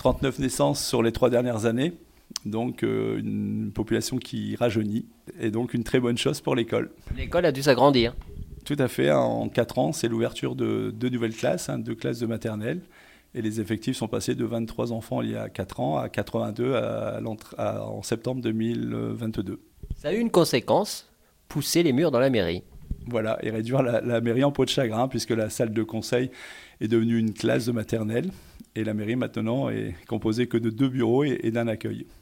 39 naissances sur les 3 dernières années, donc une population qui rajeunit, et donc une très bonne chose pour l'école. L'école a dû s'agrandir. Tout à fait, en 4 ans, c'est l'ouverture de 2 nouvelles classes, 2 classes de maternelle, et les effectifs sont passés de 23 enfants il y a 4 ans à 82 en septembre 2022. Ça a eu une conséquence, pousser les murs dans la mairie. Voilà, et réduire la mairie en peau de chagrin, puisque la salle de conseil est devenue une classe de maternelle, et la mairie maintenant est composée que de 2 bureaux et d'un accueil.